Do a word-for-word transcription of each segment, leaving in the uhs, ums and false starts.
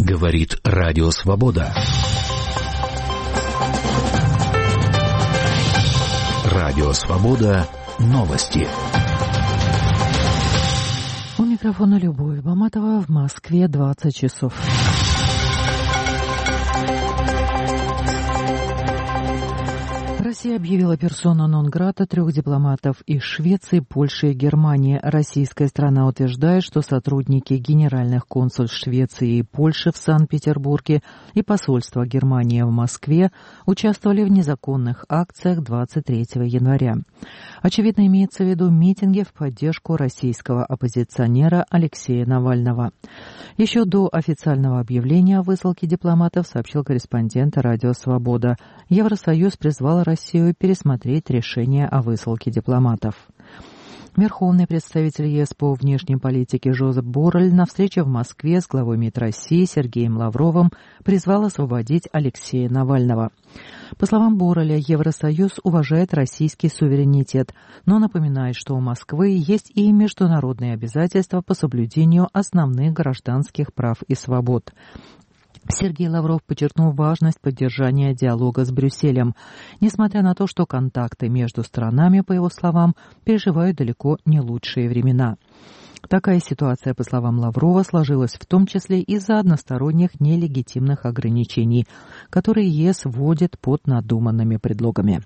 Говорит Радио Свобода. Радио Свобода. Новости. У микрофона Любовь Баматова. В Москве двадцать часов. Россия объявила персона нон-грата трех дипломатов из Швеции, Польши и Германии. Российская страна утверждает, что сотрудники генеральных консульств Швеции и Польши в Санкт-Петербурге и посольства Германии в Москве участвовали в незаконных акциях двадцать третьего января. Очевидно, имеется в виду митинги в поддержку российского оппозиционера Алексея Навального. Еще до официального объявления о высылке дипломатов сообщил корреспондент Радио Свобода. Евросоюз призвал Россию пересмотреть решение о высылке дипломатов. Верховный представитель ЕС по внешней политике Жозеп Боррель на встрече в Москве с главой МИД России Сергеем Лавровым призвал освободить Алексея Навального. По словам Борреля, Евросоюз уважает российский суверенитет, но напоминает, что у Москвы есть и международные обязательства по соблюдению основных гражданских прав и свобод. Сергей Лавров подчеркнул важность поддержания диалога с Брюсселем, несмотря на то, что контакты между странами, по его словам, переживают далеко не лучшие времена. Такая ситуация, по словам Лаврова, сложилась в том числе из-за односторонних нелегитимных ограничений, которые ЕС вводит под надуманными предлогами.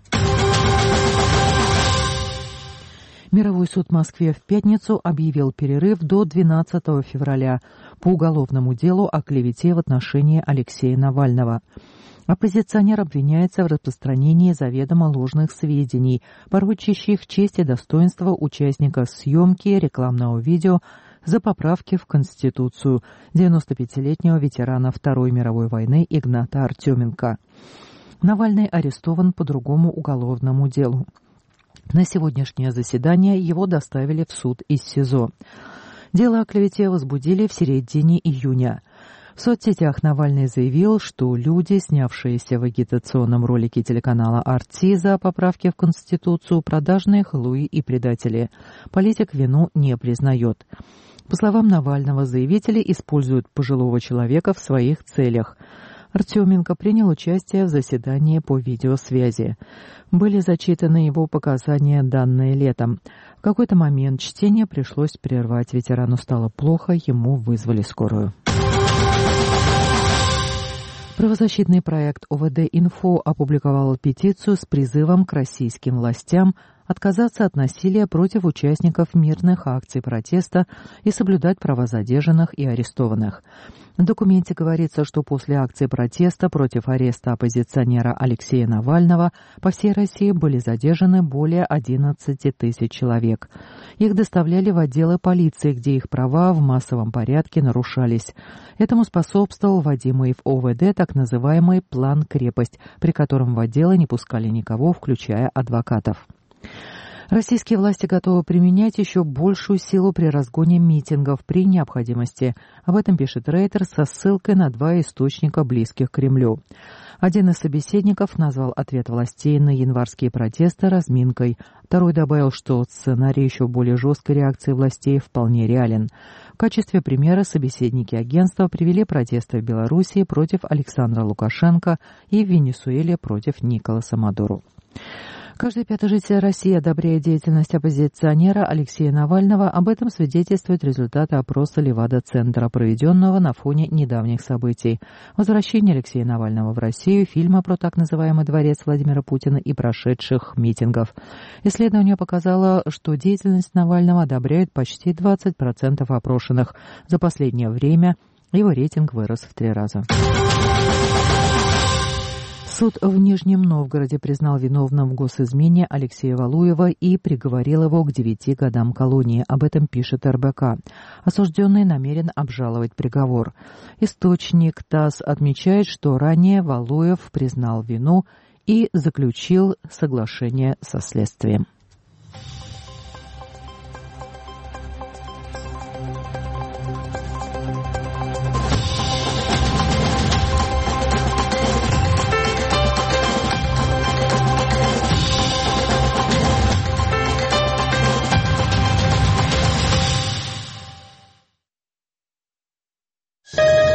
Мировой суд в Москве в пятницу объявил перерыв до двенадцатого февраля по уголовному делу о клевете в отношении Алексея Навального. Оппозиционер обвиняется в распространении заведомо ложных сведений, порочащих честь и достоинство участника съемки рекламного видео за поправки в Конституцию девяностопятилетнего ветерана Второй мировой войны Игната Артеменко. Навальный арестован по другому уголовному делу. На сегодняшнее заседание его доставили в суд из СИЗО. Дело о клевете возбудили в середине июня. В соцсетях Навальный заявил, что люди, снявшиеся в агитационном ролике телеканала «Арти» за поправки в Конституцию, продажные халуи и предатели. Политик вину не признает. По словам Навального, заявители используют пожилого человека в своих целях. Артеменко принял участие в заседании по видеосвязи. Были зачитаны его показания, данные летом. В какой-то момент чтение пришлось прервать. Ветерану стало плохо, ему вызвали скорую. Правозащитный проект ОВД-Инфо опубликовал петицию с призывом к российским властям отказаться от насилия против участников мирных акций протеста и соблюдать права задержанных и арестованных. В документе говорится, что после акции протеста против ареста оппозиционера Алексея Навального по всей России были задержаны более одиннадцати тысяч человек. Их доставляли в отделы полиции, где их права в массовом порядке нарушались. Этому способствовал вводимый в ОВД так называемый «план крепость», при котором в отделы не пускали никого, включая адвокатов. Российские власти готовы применять еще большую силу при разгоне митингов при необходимости. Об этом пишет Рейтер со ссылкой на два источника, близких к Кремлю. Один из собеседников назвал ответ властей на январские протесты разминкой. Второй добавил, что сценарий еще более жесткой реакции властей вполне реален. В качестве примера собеседники агентства привели протесты в Белоруссии против Александра Лукашенко и в Венесуэле против Николаса Мадуро. Каждый пятый житель России одобряет деятельность оппозиционера Алексея Навального. Об этом свидетельствуют результаты опроса Левада-центра, проведенного на фоне недавних событий. Возвращение Алексея Навального в Россию, фильма про так называемый дворец Владимира Путина и прошедших митингов. Исследование показало, что деятельность Навального одобряет почти двадцать процентов опрошенных. За последнее время его рейтинг вырос в три раза. Суд в Нижнем Новгороде признал виновным в госизмене Алексея Валуева и приговорил его к девяти годам колонии. Об этом пишет эр бэ ка. Осужденный намерен обжаловать приговор. Источник ТАСС отмечает, что ранее Валуев признал вину и заключил соглашение со следствием.